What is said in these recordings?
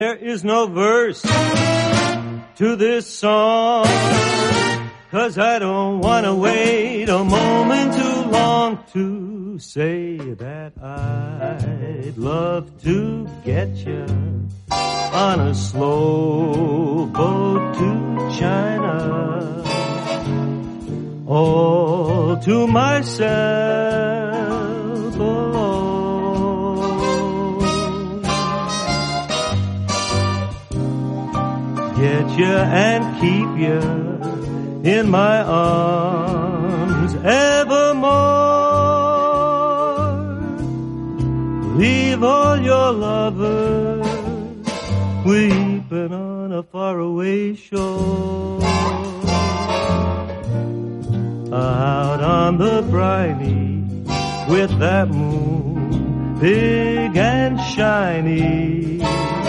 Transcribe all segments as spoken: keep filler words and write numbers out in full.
There is no verse to this song, 'cause I don't want to wait a moment too long to say that I'd love to get you on a slow boat to China, all to myself alone. Get you and keep you in my arms evermore. Leave all your lovers weeping on a faraway shore. Out on the briny with that moon big and shiny,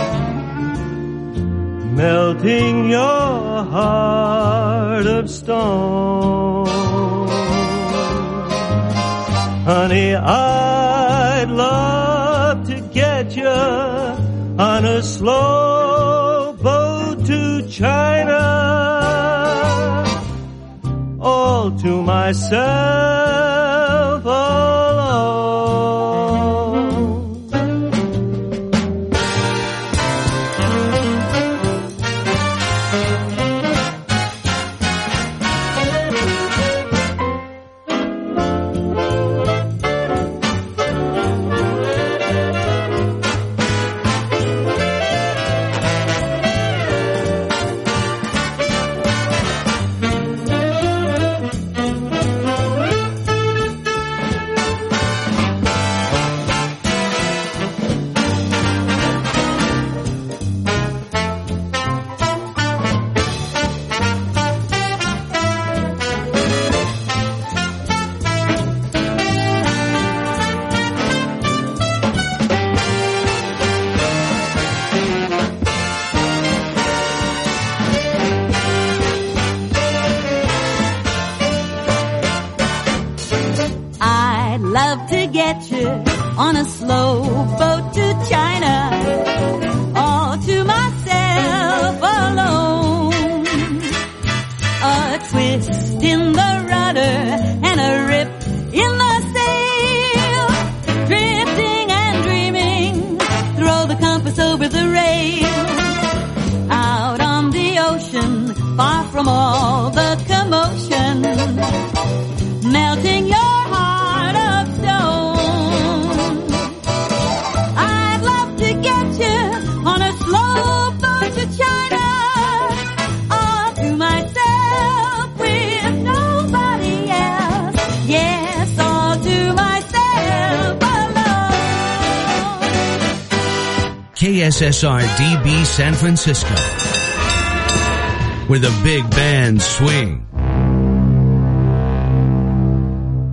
melting your heart of stone. Honey, I'd love to get you on a slow boat to China, all to myself alone. Love to get you on a slow boat to China, all to myself alone. A twist in the rudder and a rip in the sail, drifting and dreaming, throw the compass over the rail. Out on the ocean, far from all the commotion, melting your heart of stone. I'd love to get you on a slow boat to China, all to myself with nobody else. Yes, all to myself alone. K S S R D B San Francisco, where the big bands swing.